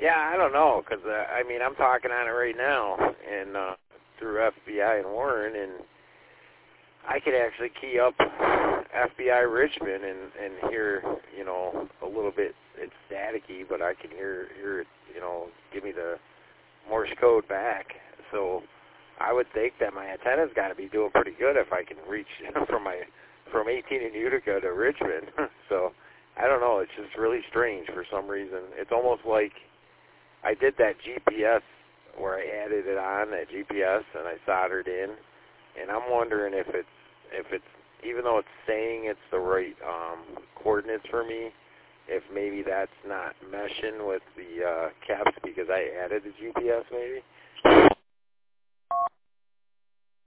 Yeah, I don't know, because, I mean, I'm talking on it right now, and through FBI and Warren, and I could actually key up FBI Richmond and hear, you know, a little bit, it's staticky, but I can hear it, you know, give me the Morse code back. So I would think that my antenna's got to be doing pretty good if I can reach from 18 in Utica to Richmond. So I don't know. It's just really strange for some reason. It's almost like I did that GPS where I added it on, that GPS, and I soldered in, and I'm wondering if it's even though it's saying it's the right coordinates for me, if maybe that's not meshing with the caps because I added the GPS maybe.